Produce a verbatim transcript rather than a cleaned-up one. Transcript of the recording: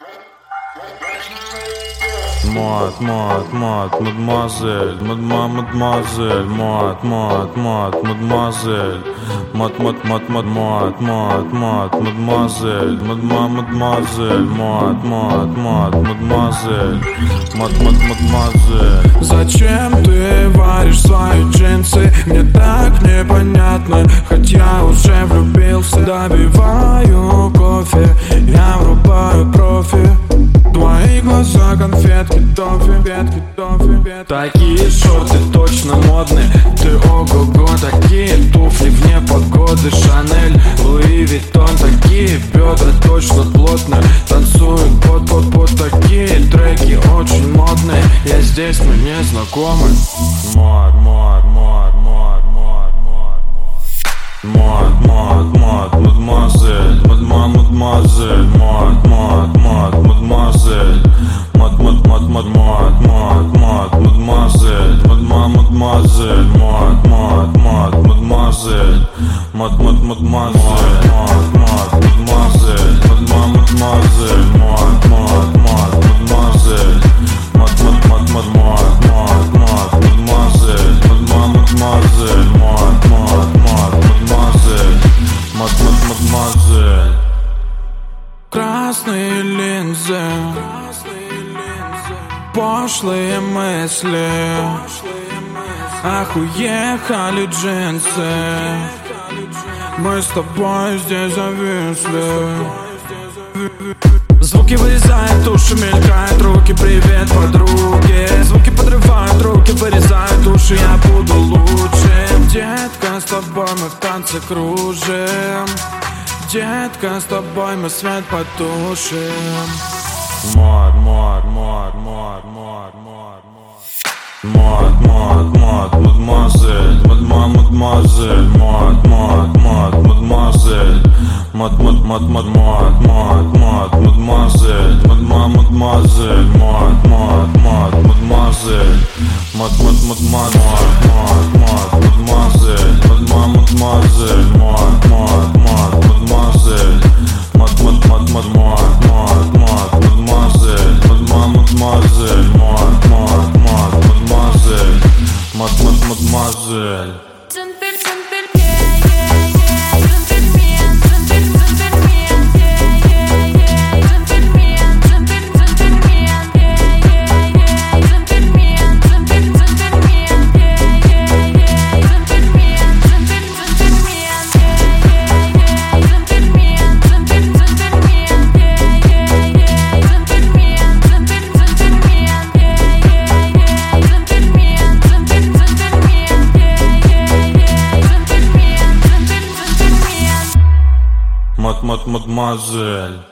Мод, мод, мод, мадемуазель, мадема, мадемуазель, мод, мод, мод, мадемуазель, мод, мод, мод, мод, мод, мод, мод, мадемуазель, мадема, мадемуазель, мод, мод, мод, мадемуазель, мод, мод, мадемуазель. Зачем ты варишь свои джинсы? Мне так непонятно, хоть я уже влюбился. Добиваю кофе, я врубаю профи. Твои глаза конфетки, тофи, ветки, тофи, ветки. Такие шорты точно модные. Ты ого-го, такие туфли вне погоды. Шанель, Луи Виттон, такие бедра точно плотные. Танцуют под, под, под, такие треки очень модные. Я здесь, мы не знакомы. Мод, мод, мод, мод, мод, мод, мод, мод, мод, мадемуазель, мадема, мадемуазель, мод, мод, мод, мадемуазель, мод, мод, мод, мод, мод, мод, мод, мадемуазель, мадема, мадемуазель, мод, мод, мод, мадемуазель, мод, мод, мадемуазель, мод, мод, мадемуазель, мадема, мадемуазель, мод, мод, мод, мадемуазель, мод, мод, мод, мод, мод, мод, мод, мадемуазель, мадема, мадемуазель, мод, мод, мод, мадемуазель, мод, мод, мадемуазель. Красные линзы, пошлые мысли. Ах, уехали джинсы. Мы с тобой здесь зависли. Звуки вырезают уши, мелькают руки. Привет, подруги. Звуки подрывают руки, вырезают уши. Я буду лучшим. Детка, с тобой мы в танце кружим. Детка, с тобой мы свет потушим. Мод, мод, мод, мод, мод, мод, мод, мод, мод, мадемуазель, мадема, мадемуазель, мод, мод, мод, мадемуазель, мод, мод, мод, мод, мод, мод, мод, мадемуазель, мадема, мадемуазель, мод, мод, мод, мадемуазель, мод, мод, мод, мод, мод, мод, мадемуазель, мадема, мадемуазель, мод, мод, мод, мадемуазель, мод, мод, мод, мод, мод, мод, мод, мадемуазель, мадема, мадемуазель, мод, мод, мод, мадемуазель, мод, мод, мадемуазель. Мод, мод, мадемуазель.